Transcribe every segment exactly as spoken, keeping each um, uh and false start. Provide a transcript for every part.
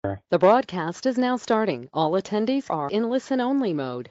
The broadcast is now starting. All attendees are in listen-only mode.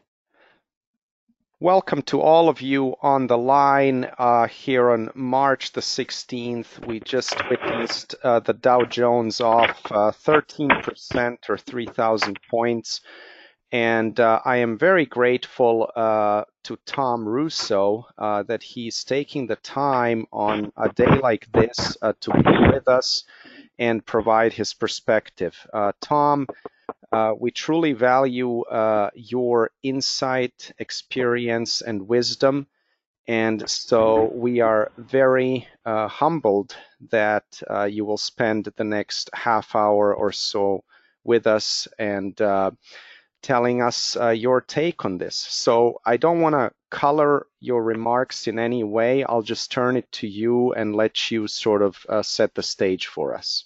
Welcome to all of you on the line uh, here on March the sixteenth. We just witnessed uh, the Dow Jones off uh, thirteen percent or three thousand points. And uh, I am very grateful uh, to Tom Russo uh, that he's taking the time on a day like this uh, to be with us and provide his perspective. Uh, Tom, uh, we truly value uh, your insight, experience, and wisdom. And so we are very uh, humbled that uh, you will spend the next half hour or so with us and uh, telling us uh, your take on this. So I don't want to color your remarks in any way. I'll just turn it to you and let you sort of uh, set the stage for us.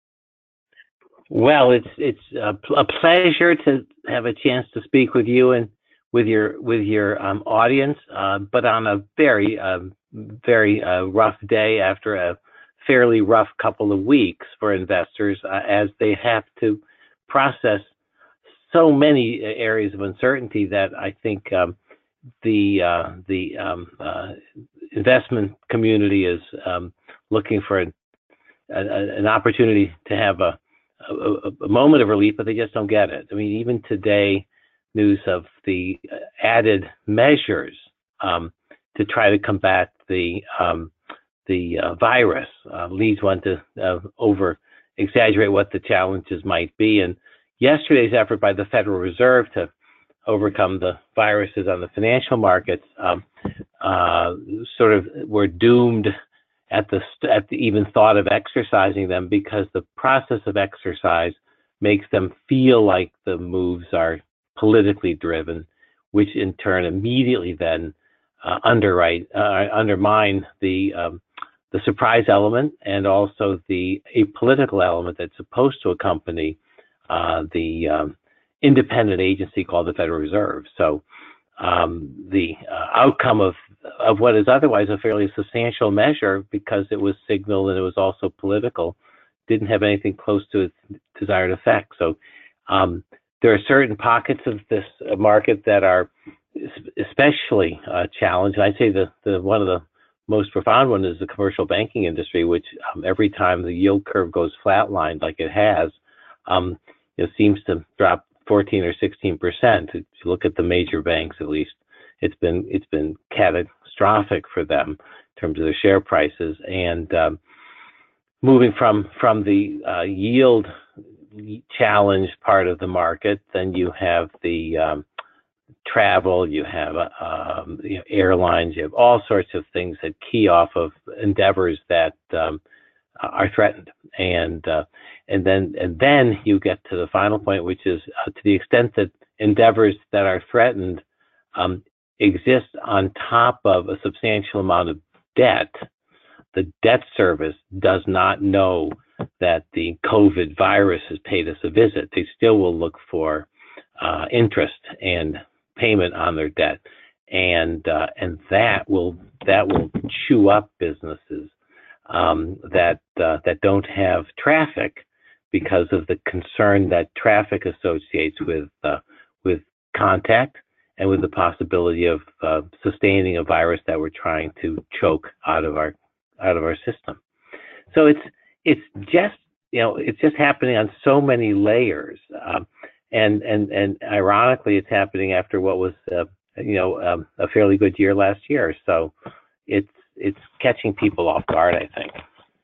Well, it's it's a, a pleasure to have a chance to speak with you and with your with your um, audience, uh, but on a very um, very uh, rough day after a fairly rough couple of weeks for investors, uh, as they have to process so many areas of uncertainty that I think um, the uh, the um, uh, investment community is um, looking for an, a, an opportunity to have a A, a moment of relief, but they just don't get it. I mean, even today, news of the added measures um, to try to combat the um, the uh, virus uh, leads one to uh, over exaggerate what the challenges might be. And yesterday's effort by the Federal Reserve to overcome the viruses on the financial markets um, uh, sort of were doomed at the at the even thought of exercising them, because the process of exercise makes them feel like the moves are politically driven, which in turn immediately then uh, underwrite uh, undermine the um, the surprise element and also the apolitical element that's supposed to accompany uh, the um, independent agency called the Federal Reserve. So um, the uh, outcome of of what is otherwise a fairly substantial measure, because it was signaled and it was also political, didn't have anything close to its desired effect. So um, there are certain pockets of this market that are especially uh, challenged. And I'd say the, the one of the most profound one is the commercial banking industry, which um, every time the yield curve goes flatlined like it has, um, it seems to drop fourteen or sixteen percent. If you look at the major banks, at least, it's been it's been catastrophic for them in terms of their share prices. And um, moving from from the uh, yield challenge part of the market, then you have the um, travel, you have uh, um, you know, airlines, you have all sorts of things that key off of endeavors that um, are threatened. And uh, and then and then you get to the final point, which is uh, to the extent that endeavors that are threatened um, exist on top of a substantial amount of debt, the debt service does not know that the COVID virus has paid us a visit. They still will look for uh, interest and payment on their debt, and uh, and that will that will chew up businesses um, that uh, that don't have traffic, because of the concern that traffic associates with uh, with contact and with the possibility of uh, sustaining a virus that we're trying to choke out of our out of our system. So it's it's just you know it's just happening on so many layers, um, and and and ironically, it's happening after what was uh, you know um, a fairly good year last year. So it's it's catching people off guard, I think.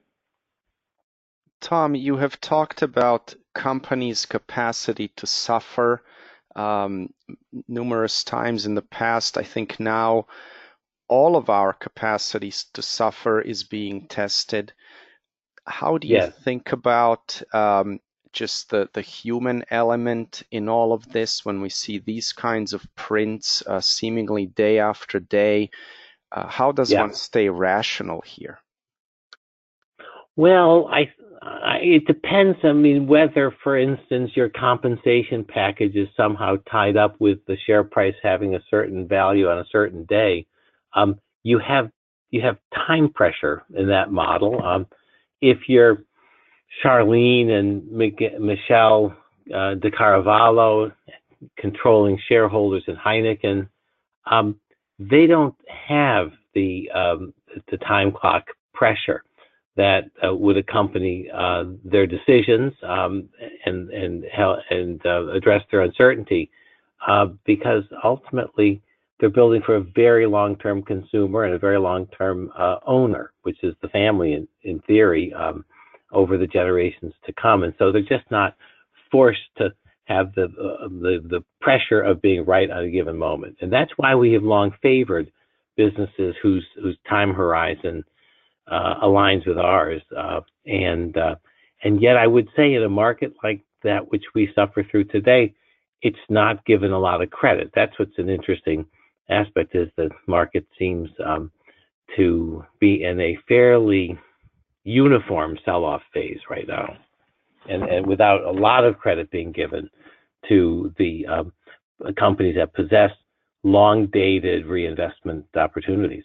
Tom, you have talked about companies' capacity to suffer um, numerous times in the past. I think now all of our capacities to suffer is being tested. How do you Yes. think about um, just the, the human element in all of this when we see these kinds of prints uh, seemingly day after day? Uh, how does Yeah. one stay rational here? Well, I, I, it depends. I mean, whether, for instance, your compensation package is somehow tied up with the share price having a certain value on a certain day. Um, you have you have time pressure in that model. Um, if you're Charlene and Michelle uh, De Caravallo, controlling shareholders in Heineken, um, they don't have the um, the time clock pressure that uh, would accompany uh, their decisions um, and and and uh, address their uncertainty, uh, because ultimately they're building for a very long-term consumer and a very long-term uh, owner, which is the family in, in theory, um, over the generations to come. And so they're just not forced to have the, uh, the the pressure of being right at a given moment. And that's why we have long favored businesses whose whose time horizon uh, aligns with ours. Uh, and uh, and yet I would say in a market like that, which we suffer through today, it's not given a lot of credit. That's what's an interesting aspect, is the market seems um, to be in a fairly uniform sell-off phase right now, and, and without a lot of credit being given to the um, companies that possess long-dated reinvestment opportunities.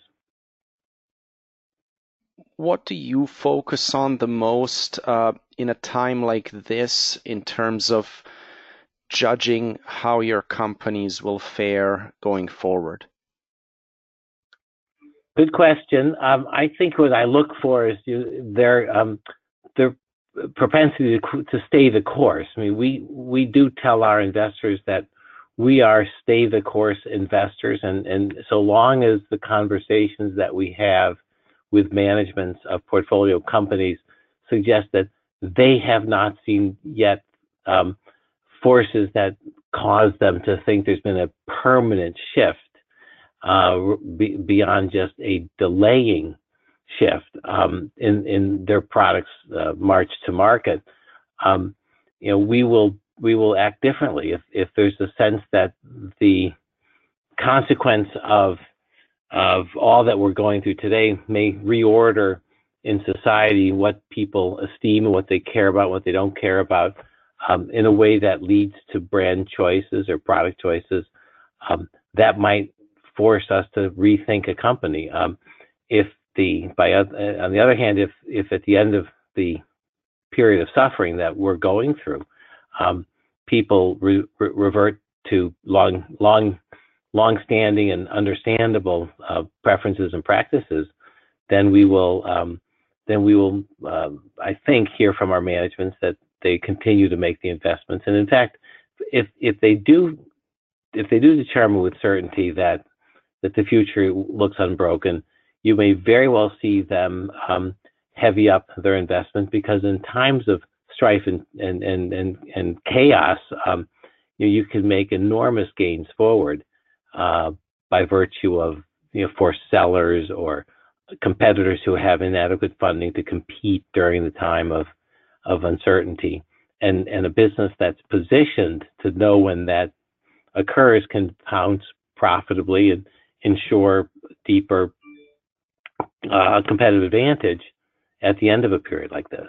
What do you focus on the most uh, in a time like this in terms of judging how your companies will fare going forward? Good question. Um, I think what I look for is you, their um, their propensity to, to stay the course. I mean, we we do tell our investors that we are stay the course investors, and and so long as the conversations that we have with managements of portfolio companies suggest that they have not seen yet um, forces that cause them to think there's been a permanent shift uh, be, beyond just a delaying shift um, in in their products' uh, march to market, um, you know, we will we will act differently if if there's a sense that the consequence of of all that we're going through today may reorder in society what people esteem and what they care about, what they don't care about, um, in a way that leads to brand choices or product choices. Um, that might force us to rethink a company. Um, if the by uh, on the other hand, if if at the end of the period of suffering that we're going through, um, people re- re- revert to long long long-standing and understandable uh, preferences and practices, then we will, um, then we will, uh, I think, hear from our managements that they continue to make the investments. And in fact, if if they do, if they do determine with certainty that that the future looks unbroken, you may very well see them um, heavy up their investment, because in times of strife and and and and, and chaos, um, you know, you can make enormous gains forward. Uh, by virtue of, you know, forced sellers or competitors who have inadequate funding to compete during the time of of uncertainty, and and a business that's positioned to know when that occurs can pounce profitably and ensure deeper uh, competitive advantage at the end of a period like this.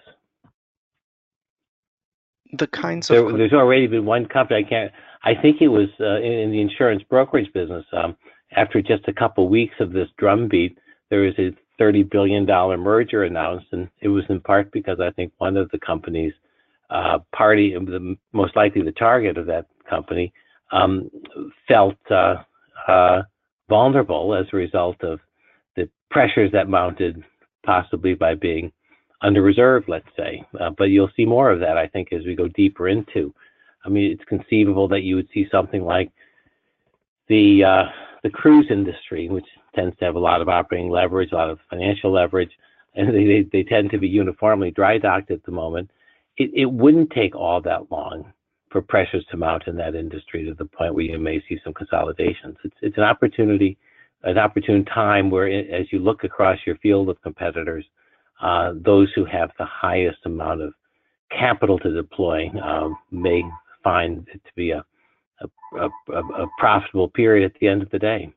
The kinds there, of there's already been one company. I can't. I think it was uh, in, in the insurance brokerage business. Um, after just a couple weeks of this drumbeat, there was a thirty billion dollars merger announced, and it was in part because I think one of the companies, uh, party, the, most likely the target of that company, um, felt uh, uh, vulnerable as a result of the pressures that mounted, possibly by being under reserve, let's say. Uh, but you'll see more of that, I think, as we go deeper into. I mean, it's conceivable that you would see something like the uh, the cruise industry, which tends to have a lot of operating leverage, a lot of financial leverage, and they, they, they tend to be uniformly dry docked at the moment. It, it wouldn't take all that long for pressures to mount in that industry to the point where you may see some consolidations. It's, it's an opportunity, an opportune time where, as you look across your field of competitors, uh, those who have the highest amount of capital to deploy uh, may find it to be a, a, a, a profitable period at the end of the day.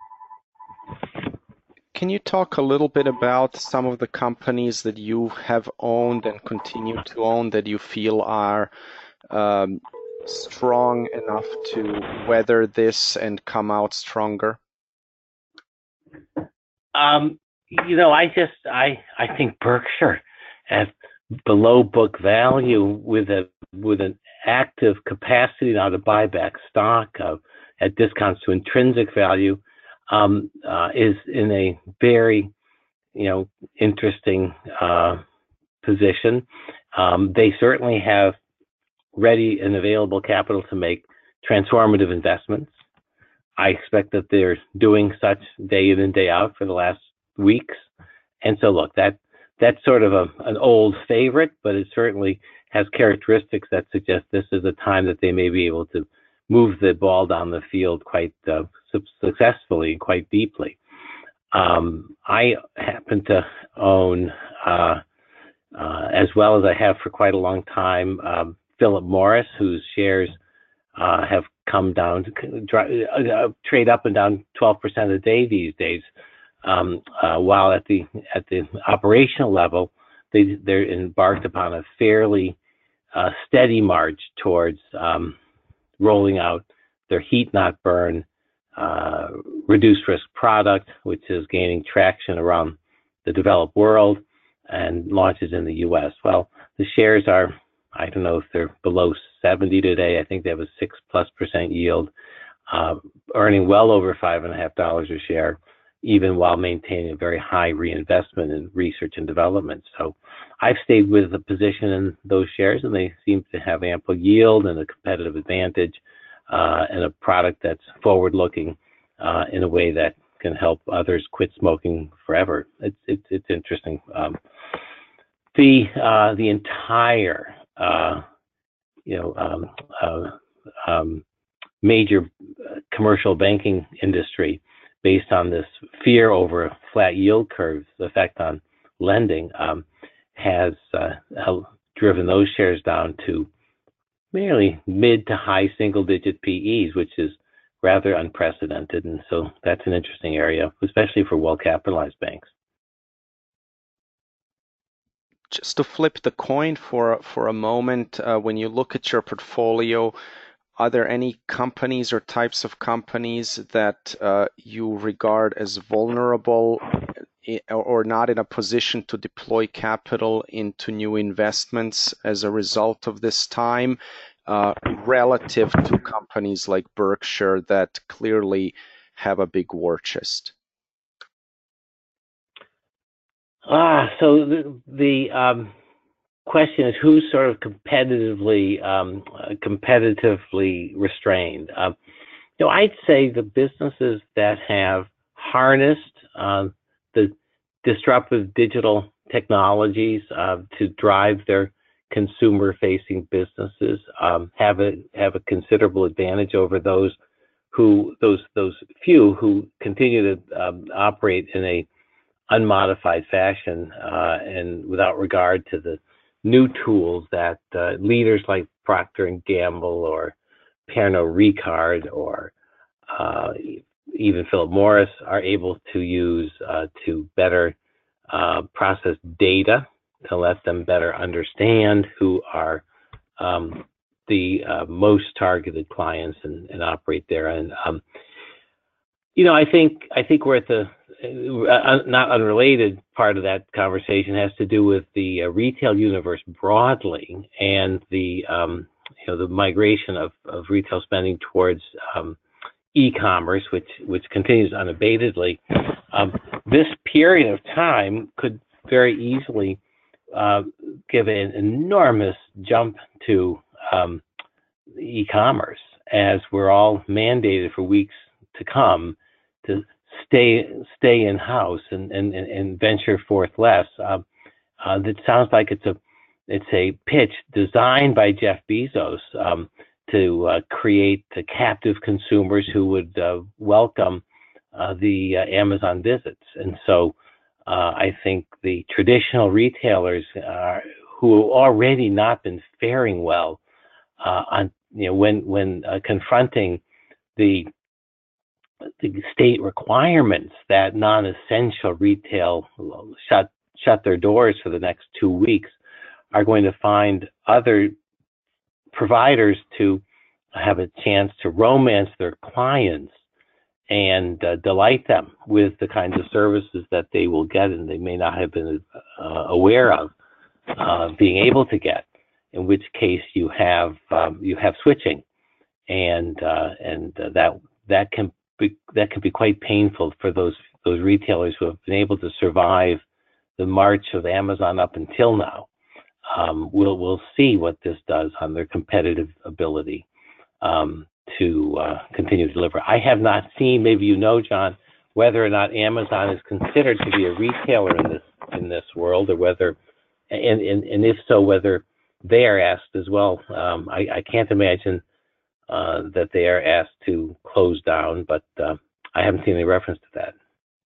Can you talk a little bit about some of the companies that you have owned and continue to own that you feel are um, strong enough to weather this and come out stronger? Um, you know, I just, I, I think Berkshire, as below book value with a with an active capacity now to buy back stock uh, at discounts to intrinsic value um, uh, is in a very, you know, interesting uh, position. Um, they certainly have ready and available capital to make transformative investments. I expect that they're doing such day in and day out for the last weeks. And so, look, that that's sort of a, an old favorite, but it certainly has characteristics that suggest this is a time that they may be able to move the ball down the field quite uh, successfully and quite deeply. Um, I happen to own, uh, uh, as well as I have for quite a long time, um, Philip Morris, whose shares uh, have come down, to uh, trade up and down twelve percent a day these days. Um, uh, while at the at the operational level, they they're embarked upon a fairly uh, steady march towards um, rolling out their heat not burn uh, reduced risk product, which is gaining traction around the developed world and launches in the U S. Well, the shares are, I don't know if they're below seventy today. I think they have a six plus percent yield, uh, earning well over five and a half dollars a share, even while maintaining a very high reinvestment in research and development. So I've stayed with the position in those shares, and they seem to have ample yield and a competitive advantage uh, and a product that's forward-looking uh, in a way that can help others quit smoking forever. It's it's, it's interesting. Um, the uh, the entire uh, you know um, uh, um, major commercial banking industry, based on this fear over flat yield curves effect on lending, um, has uh, driven those shares down to merely mid to high single digit P Es, which is rather unprecedented. And so that's an interesting area, especially for well-capitalized banks. Just to flip the coin for, for a moment, uh, when you look at your portfolio, are there any companies or types of companies that uh, you regard as vulnerable or not in a position to deploy capital into new investments as a result of this time, uh, relative to companies like Berkshire that clearly have a big war chest? Ah, so the, the um, question is who's sort of competitively um, uh, competitively restrained. Uh, you know, I'd say the businesses that have harnessed uh, the disruptive digital technologies uh, to drive their consumer-facing businesses um, have a have a considerable advantage over those who those those few who continue to um, operate in a unmodified fashion uh, and without regard to the new tools that uh, leaders like Procter and Gamble or Pernod Ricard or uh, even Philip Morris are able to use uh, to better uh, process data to let them better understand who are um, the uh, most targeted clients and, and operate there. And um, you know, I think I think we're at the uh, not unrelated part of that conversation has to do with the uh, retail universe broadly and the um, you know the migration of, of retail spending towards um, e-commerce, which which continues unabatedly. Um, this period of time could very easily uh, give an enormous jump to um, e-commerce, as we're all mandated for weeks to come to stay stay in house and, and, and venture forth less. Uh, uh, that sounds like it's a it's a pitch designed by Jeff Bezos um, to uh, create the captive consumers who would uh, welcome uh, the uh, Amazon visits. And so uh, I think the traditional retailers uh, who already not been faring well uh, on you know when when uh, confronting the the state requirements that non-essential retail shut shut their doors for the next two weeks are going to find other providers to have a chance to romance their clients and uh, delight them with the kinds of services that they will get and they may not have been uh, aware of. uh, being able to get, in which case you have um, you have switching, and uh, and uh, that that can be that can be quite painful for those those retailers who have been able to survive the march of Amazon up until now. Um, we'll we'll see what this does on their competitive ability um, to uh, continue to deliver. I have not seen, maybe you know, John, whether or not Amazon is considered to be a retailer in this in this world, or whether, and and, and if so, whether they are asked as well. Um, I, I can't imagine uh, that they are asked to close down, but uh, I haven't seen any reference to that.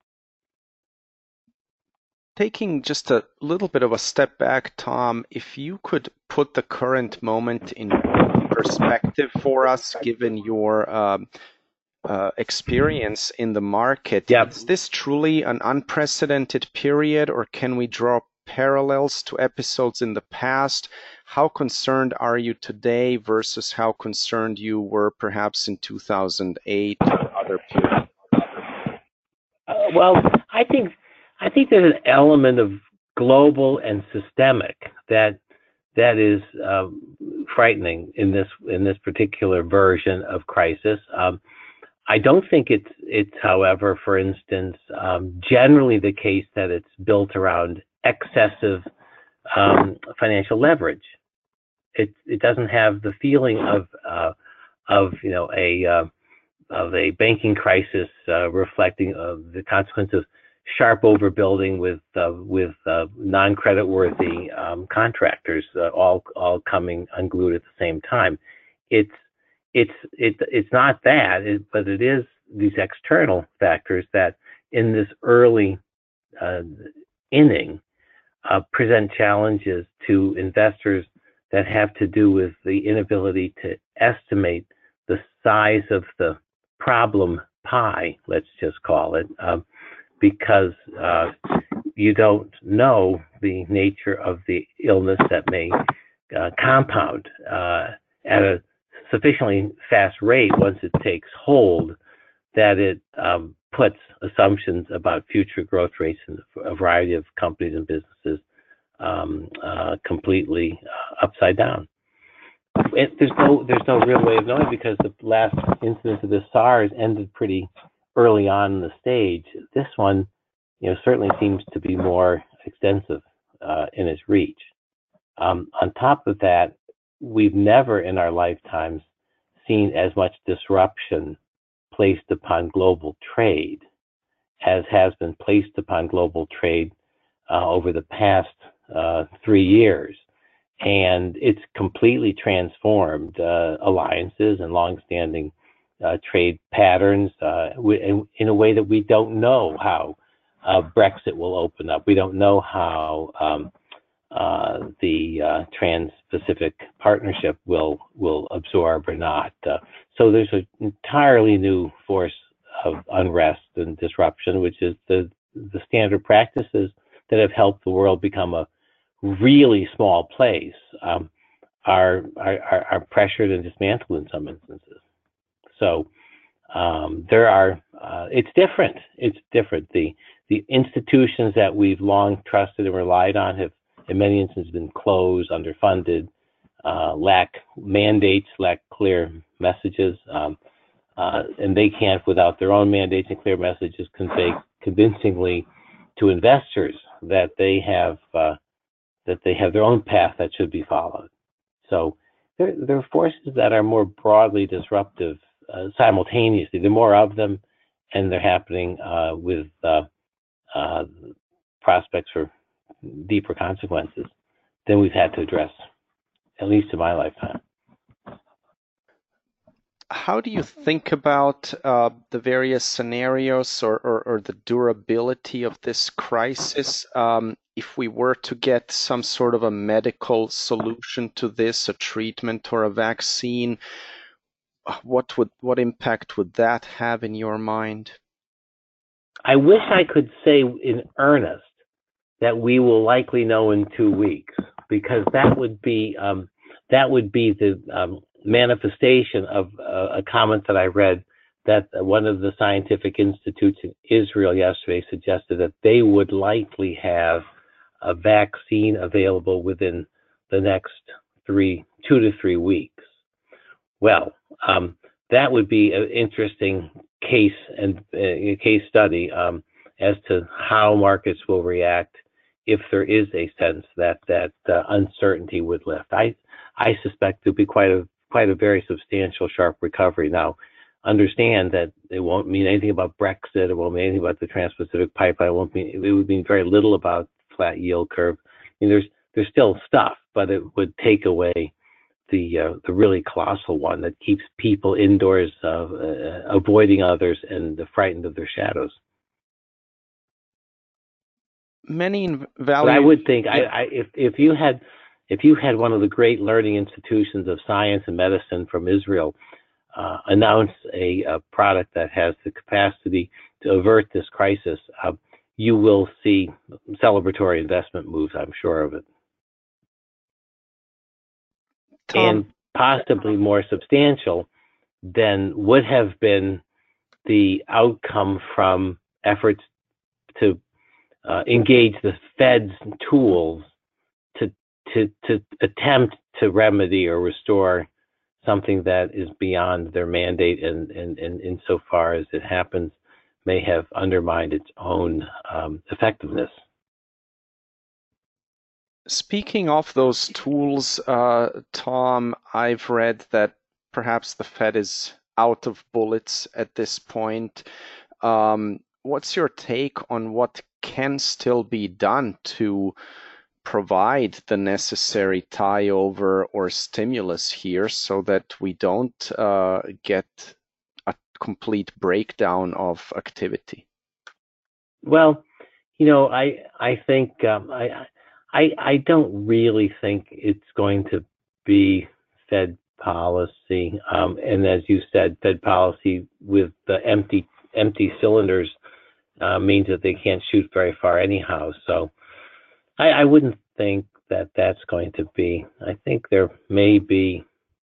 Taking just a little bit of a step back, Tom, if you could put the current moment in perspective for us, given your um, uh, experience in the market, Yep. Is this truly an unprecedented period, or can we draw parallels to episodes in the past? How concerned are you today versus how concerned you were perhaps in two thousand eight or other periods? Uh, well, I think I think there's an element of global and systemic that that is um, frightening in this in this particular version of crisis. Um, I don't think it's it's, however, for instance, um, generally the case that it's built around excessive um, financial leverage. It it doesn't have the feeling of uh, of you know a uh, of a banking crisis uh, reflecting of the consequence of sharp overbuilding with uh, with uh, non-creditworthy um, contractors uh, all all coming unglued at the same time. It's it's it, it's not that, it, but it is these external factors that in this early uh, inning uh, present challenges to investors that have to do with the inability to estimate the size of the problem pie, let's just call it, um, because uh, you don't know the nature of the illness that may uh, compound uh, at a sufficiently fast rate once it takes hold, that it um, puts assumptions about future growth rates in a variety of companies and businesses um, uh, completely uh, upside down. It, there's no there's no real way of knowing, because the last incidence of the SARS ended pretty early on in the stage. This one, you know, certainly seems to be more extensive uh, in its reach. Um, on top of that, we've never in our lifetimes seen as much disruption placed upon global trade as has been placed upon global trade uh, over the past uh, three years. And it's completely transformed uh, alliances and longstanding uh, trade patterns uh, in, in a way that we don't know how uh, Brexit will open up. We don't know how um, uh, the uh, Trans-Pacific Partnership will will absorb or not. Uh, so there's an entirely new force of unrest and disruption, which is the the standard practices that have helped the world become a really small place um, are, are are pressured and dismantled in some instances. So um, there are. Uh, it's different. It's different. The the institutions that we've long trusted and relied on have, in many instances, been closed, underfunded, uh, lack mandates, lack clear messages, um, uh, and they can't, without their own mandates and clear messages, convey convincingly to investors that they have. Uh, that they have their own path that should be followed. So there, there are forces that are more broadly disruptive uh, simultaneously. There are more of them, and they're happening uh, with uh, uh, prospects for deeper consequences than we've had to address, at least in my lifetime. How do you think about uh, the various scenarios or, or, or the durability of this crisis? Um, if we were to get some sort of a medical solution to this, a treatment or a vaccine, what would what impact would that have in your mind? I wish I could say in earnest that we will likely know in two weeks, because that would be um, that would be the um, manifestation of uh, a comment that I read that one of the scientific institutes in Israel yesterday suggested that they would likely have a vaccine available within the next three, two to three weeks. Well, um, that would be an interesting case and uh, case study um, as to how markets will react if there is a sense that that uh, uncertainty would lift. I I suspect there'll be quite a quite a very substantial sharp recovery. Now, understand that it won't mean anything about Brexit. It won't mean anything about the Trans-Pacific Pipeline. It won't mean it would mean very little about flat yield curve. I mean, there's there's still stuff, but it would take away the uh, the really colossal one that keeps people indoors, uh, uh, avoiding others, and frightened of their shadows. Many value. But I would think yeah. I, I, if if you had if you had one of the great learning institutions of science and medicine from Israel uh, announce a, a product that has the capacity to avert this crisis, uh, you will see celebratory investment moves. I'm sure of it. Tom. And possibly more substantial than would have been the outcome from efforts to uh, engage the Fed's tools to, to, to attempt to remedy or restore something that is beyond their mandate, and, and, and insofar as it happens, may have undermined its own um, effectiveness. Speaking of those tools, uh, Tom, I've read that perhaps the Fed is out of bullets at this point. Um, what's your take on what can still be done to provide the necessary tie-over or stimulus here so that we don't uh, get a complete breakdown of activity? Well, you know, I I think um, I. I, I don't really think it's going to be Fed policy, um, and as you said, Fed policy with the empty empty cylinders uh, means that they can't shoot very far anyhow. So I, I wouldn't think that that's going to be. I think there may be,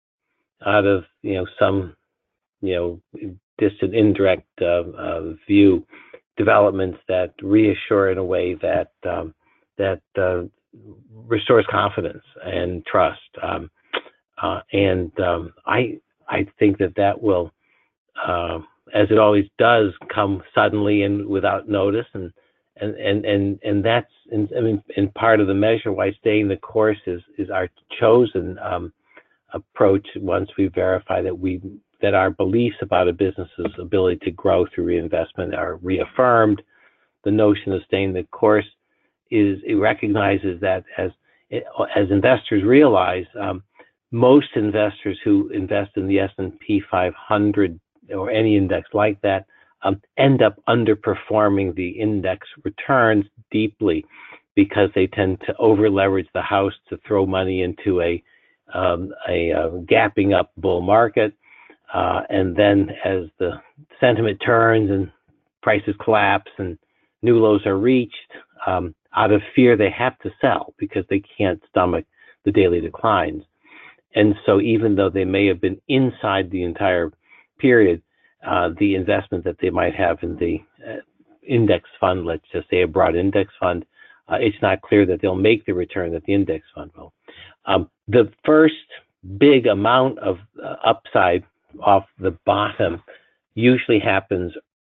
out of you know some you know distant indirect uh, uh, view, developments that reassure in a way that. Um, that uh, restores confidence and trust. Um, uh, and um, I I think that that will, uh, as it always does, come suddenly and without notice. And and and and, and that's in, I mean, in part of the measure why staying the course is, is our chosen um, approach once we verify that we that our beliefs about a business's ability to grow through reinvestment are reaffirmed. The notion of staying the course is it recognizes that as as investors realize, um, most investors who invest in the S and P five hundred or any index like that um, end up underperforming the index returns deeply because they tend to over leverage the house to throw money into a um, a, a gapping up bull market, uh, and then as the sentiment turns and prices collapse and new lows are reached, um, out of fear, they have to sell because they can't stomach the daily declines. And so even though they may have been inside the entire period, uh, the investment that they might have in the uh, index fund, let's just say a broad index fund, uh, it's not clear that they'll make the return that the index fund will. Um, the first big amount of uh, upside off the bottom usually happens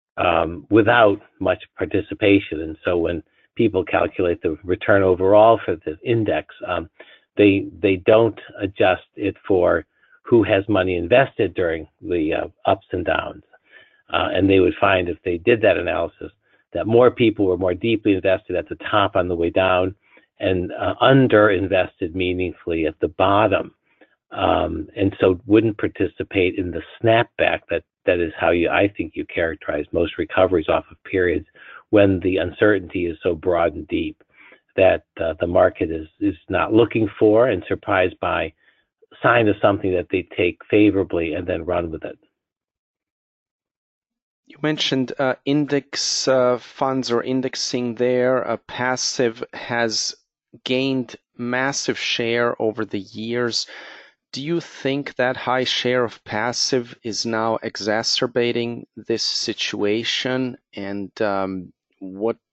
um, without much participation. And so when people calculate the return overall for the index, um, they they don't adjust it for who has money invested during the uh, ups and downs. Uh, and they would find, if they did that analysis, that more people were more deeply invested at the top on the way down and uh, under invested meaningfully at the bottom. Um, and so wouldn't participate in the snapback that that is how you I think you characterize most recoveries off of periods when the uncertainty is so broad and deep that uh, the market is, is not looking for and surprised by sign of something that they take favorably and then run with it. You mentioned uh, index uh, funds or indexing there. Uh, passive has gained massive share over the years. Do you think that high share of passive is now exacerbating this situation? And um, what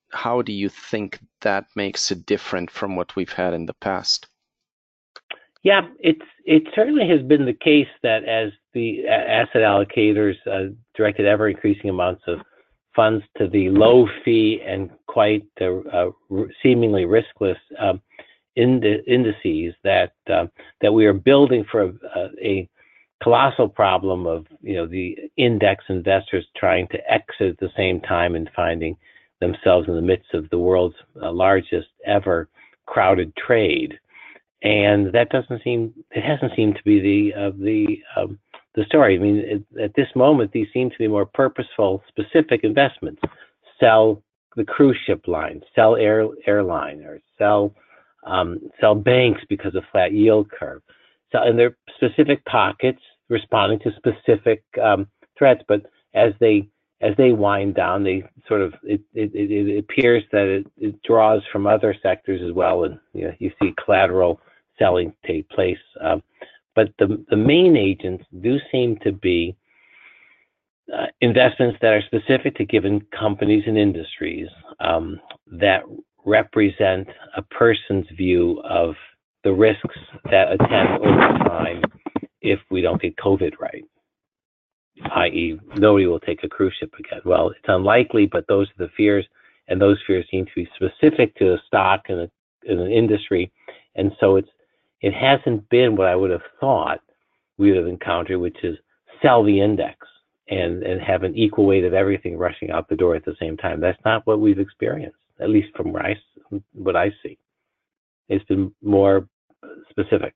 how do you think that makes it different from what we've had in the past? Yeah, it's it certainly has been the case that as the asset allocators uh, directed ever increasing amounts of funds to the low fee and quite uh, uh, seemingly riskless um, ind- indices, that uh, that we are building for a, a colossal problem of, you know, the index investors trying to exit at the same time and finding themselves in the midst of the world's uh, largest ever crowded trade. And that doesn't seem, it hasn't seemed to be the uh, the um, the story. I mean, it, at this moment, these seem to be more purposeful, specific investments. Sell the cruise ship line, sell air airline, or sell um, sell banks because of flat yield curve. So, and they're specific pockets responding to specific um, threats. But as they as they wind down, they sort of it it, it appears that it, it draws from other sectors as well, and you know, you see collateral selling take place. Um, but the the main agents do seem to be uh, investments that are specific to given companies and industries um, that represent a person's view of the risks that attend over time if we don't get COVID right, that is, nobody will take a cruise ship again. Well, it's unlikely, but those are the fears, and those fears seem to be specific to a stock and a, in an industry, and so it's it hasn't been what I would have thought we would have encountered, which is sell the index and and have an equal weight of everything rushing out the door at the same time. That's not what we've experienced, at least from where I, what I see. It's been more specific.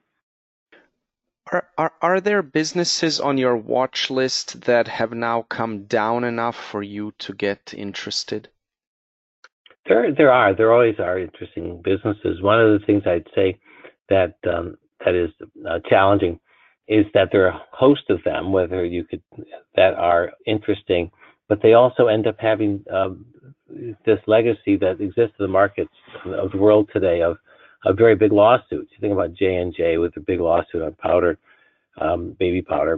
Are, are are there businesses on your watch list that have now come down enough for you to get interested? There, there are. There always are interesting businesses. One of the things I'd say that um, that is uh, challenging is that there are a host of them, whether you could, that are interesting, but they also end up having um, this legacy that exists in the markets of the world today of, of very big lawsuits. You think about J and J with the big lawsuit on powder, um, baby powder.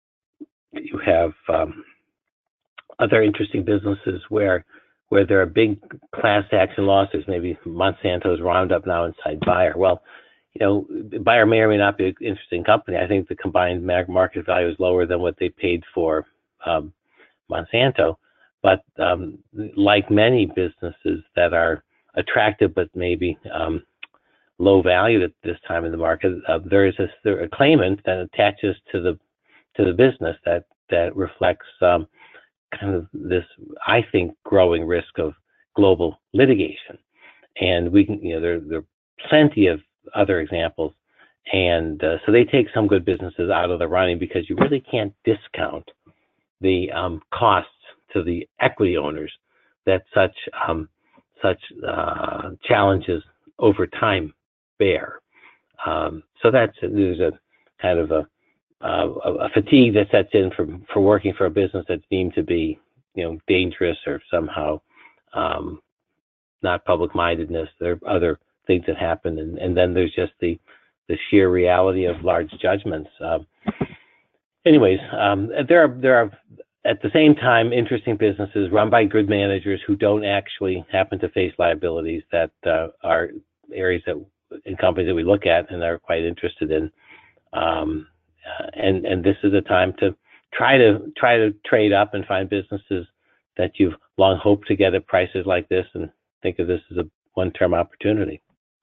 You have um, other interesting businesses where where there are big class action lawsuits. Maybe Monsanto's Roundup now inside Bayer. Well, you know, Bayer may or may not be an interesting company. I think the combined market value is lower than what they paid for um, Monsanto. But um, like many businesses that are attractive but maybe um, low valued at this time in the market, uh, there is a, there a claimant that attaches to the to the business that that reflects um, kind of this, I think, growing risk of global litigation. And we can, you know, there there are plenty of other examples, and uh, so they take some good businesses out of the running because you really can't discount the um, costs to the equity owners that such um, such uh, challenges over time bear. Um, so that's there's a kind of a, uh, a fatigue that sets in for for working for a business that's deemed to be, you know, dangerous or somehow um, not public-mindedness. There are other things that happen, and, and then there's just the the sheer reality of large judgments. Um, anyways, um, there are there are at the same time interesting businesses run by good managers who don't actually happen to face liabilities that uh, are areas that in companies that we look at and are quite interested in. Um, uh, and and this is a time to try to try to trade up and find businesses that you've long hoped to get at prices like this, and think of this as a one-term opportunity.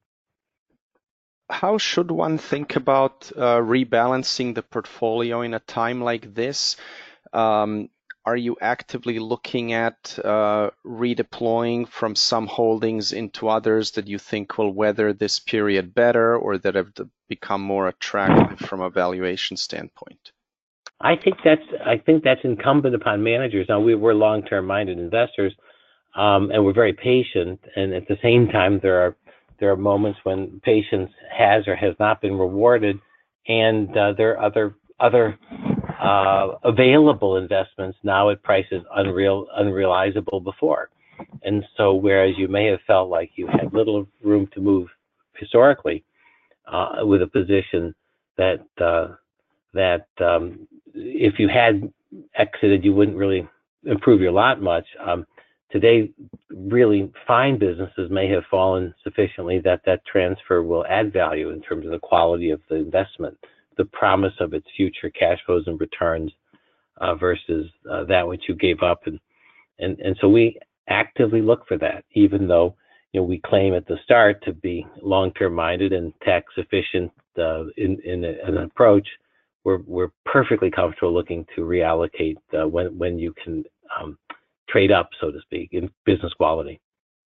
How should one think about uh, rebalancing the portfolio in a time like this? Um, are you actively looking at uh, redeploying from some holdings into others that you think will weather this period better, or that have become more attractive from a valuation standpoint? I think that's I think that's incumbent upon managers. Now, we, we're long-term minded investors, um, and we're very patient. And at the same time, there are there are moments when patience has or has not been rewarded, and uh, there are other other uh, available investments now at prices unreal unrealizable before. And so, whereas you may have felt like you had little room to move historically uh, with a position that uh, that um, if you had exited, you wouldn't really improve your lot much. Um, today, really fine businesses may have fallen sufficiently that that transfer will add value in terms of the quality of the investment, the promise of its future cash flows and returns uh, versus uh, that which you gave up. And, and, and so we actively look for that, even though, you know, we claim at the start to be long-term minded and tax efficient uh, in, in a, an approach. We're, we're perfectly comfortable looking to reallocate uh, when, when you can um, trade up, so to speak, in business quality.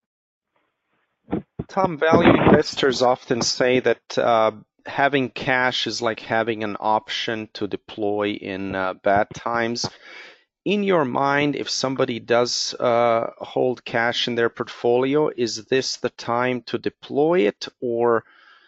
Tom, value investors often say that uh, having cash is like having an option to deploy in uh, bad times. In your mind, if somebody does uh, hold cash in their portfolio, is this the time to deploy it, or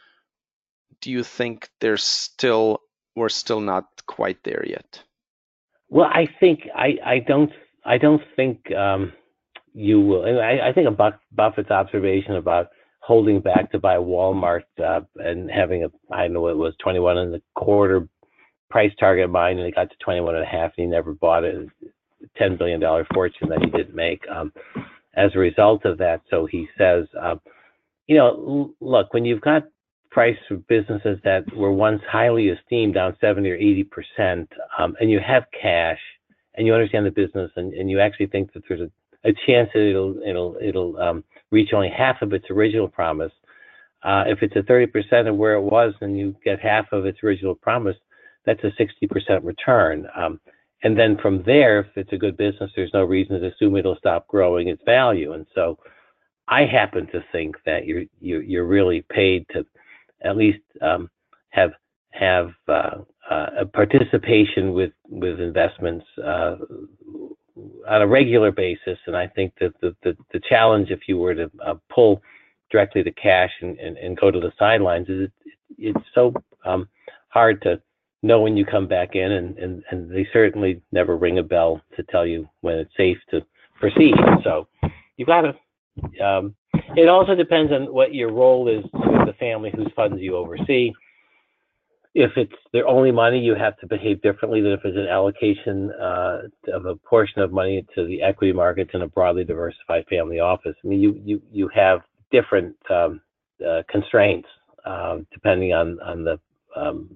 do you think there's still we're still not quite there yet? Well, I think I, I don't I don't think um, you will. I, I think of Buffett's observation about holding back to buy Walmart uh, and having a I don't know what it was twenty-one and a quarter price target in mind, and it got to twenty-one and a half, and he never bought it. ten billion dollars fortune that he didn't make um, as a result of that. So he says, um, you know, look, when you've got price for businesses that were once highly esteemed down seventy or eighty percent, um, and you have cash and you understand the business, and, and you actually think that there's a, a chance that it'll it'll it'll um, reach only half of its original promise. Uh, if it's a thirty percent of where it was and you get half of its original promise, that's a sixty percent return. Um, and then from there, if it's a good business, there's no reason to assume it'll stop growing its value. And so I happen to think that you're you're, you're really paid to at least um, have have uh, uh, a participation with with investments uh, on a regular basis. And I think that the the, the challenge, if you were to uh, pull directly to cash and, and, and go to the sidelines, is it, it's so um, hard to know when you come back in, and, and, and they certainly never ring a bell to tell you when it's safe to proceed. So you've got to. Um, it also depends on what your role is with the family whose funds you oversee. If it's their only money, you have to behave differently than if it's an allocation uh, of a portion of money to the equity markets in a broadly diversified family office. I mean, you you you have different um, uh, constraints uh, depending on on the um,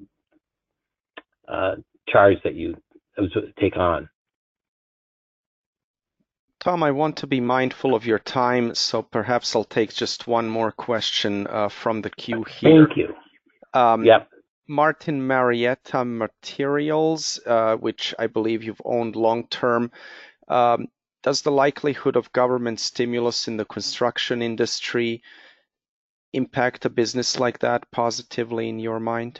uh, charge that you take on. Tom, I want to be mindful of your time, so perhaps I'll take just one more question uh, from the queue here. Thank you. Um, yep. Martin Marietta Materials, uh, which I believe you've owned long term. Um, does the likelihood of government stimulus in the construction industry impact a business like that positively in your mind?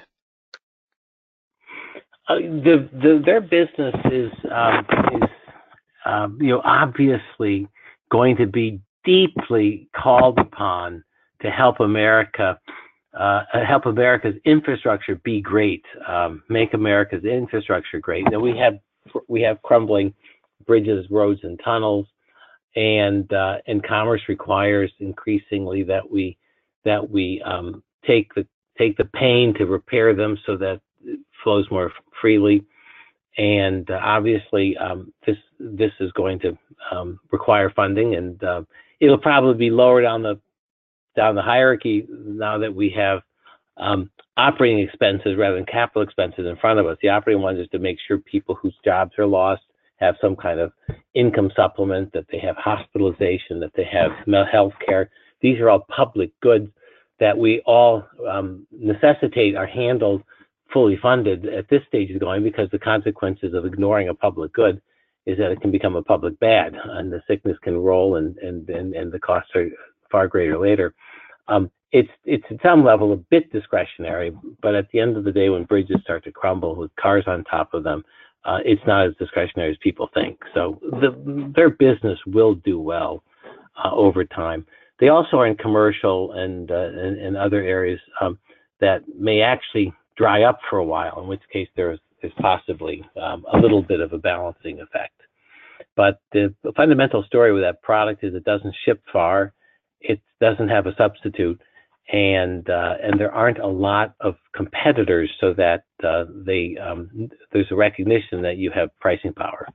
Uh, the, the their business is um, is um, you know obviously going to be deeply called upon to help America uh, help America's infrastructure be great, um, make America's infrastructure great. Now we have we have crumbling bridges, roads, and tunnels, and uh, and commerce requires increasingly that we that we um, take the take the pain to repair them so that it flows more freely. And uh, obviously, um, this this is going to um, require funding, and uh, it'll probably be lower down the down the hierarchy now that we have um, operating expenses rather than capital expenses in front of us. The operating ones is to make sure people whose jobs are lost have some kind of income supplement, that they have hospitalization, that they have health care. These are all public goods that we all um, necessitate are handled fully funded at this stage of going, because the consequences of ignoring a public good is that it can become a public bad, and the sickness can roll, and and and, and the costs are far greater later. Um, it's it's at some level a bit discretionary, but at the end of the day, when bridges start to crumble with cars on top of them, uh, it's not as discretionary as people think. So the, their business will do well uh, over time. They also are in commercial and uh, and, and other areas um, that may actually dry up for a while, in which case there's, there's possibly um, a little bit of a balancing effect. But the, the fundamental story with that product is it doesn't ship far, it doesn't have a substitute, and uh, and there aren't a lot of competitors, so that uh, they um, there's a recognition that you have pricing power.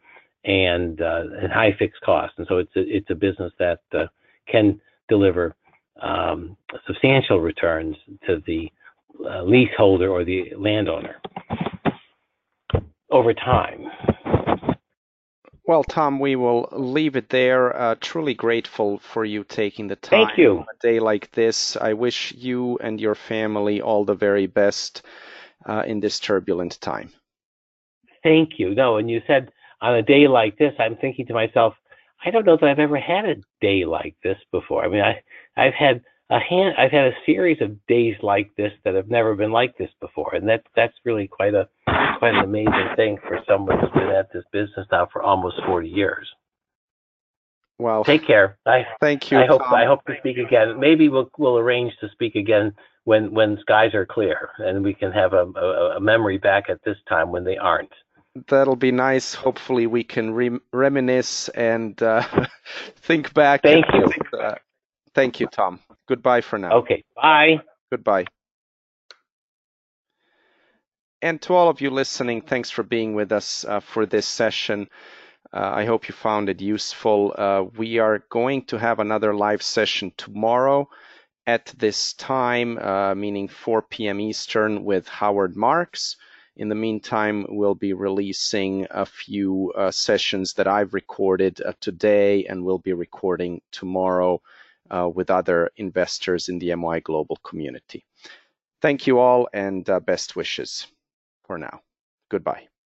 and uh, and high fixed costs. And so it's a, it's a business that uh, can deliver um, substantial returns to the uh, leaseholder or the landowner over time. Well, Tom, we will leave it there. Uh, truly grateful for you taking the time. Thank you. On a day like this, I wish you and your family all the very best uh, in this turbulent time. Thank you. No, and you said on a day like this, I'm thinking to myself, I don't know that I've ever had a day like this before. I mean, I, I've had a hand, I've had a series of days like this that have never been like this before, and that that's really quite a quite an amazing thing for someone who's been at this business now for almost forty years. Well, take care. I thank you. I hope Tom. I hope to speak again. Maybe we'll we'll arrange to speak again when when skies are clear and we can have a a, a memory back at this time when they aren't. That'll be nice. Hopefully, we can re- reminisce and uh, think back. Thank you. Uh, thank you, Tom. Goodbye for now. Okay. Bye. Goodbye. And to all of you listening, thanks for being with us uh, for this session. Uh, I hope you found it useful. Uh, we are going to have another live session tomorrow at this time, uh, meaning four p.m. Eastern, with Howard Marks. In the meantime, we'll be releasing a few uh, sessions that I've recorded uh, today and will be recording tomorrow uh, with other investors in the M Y Global community. Thank you all, and uh, best wishes for now. Goodbye.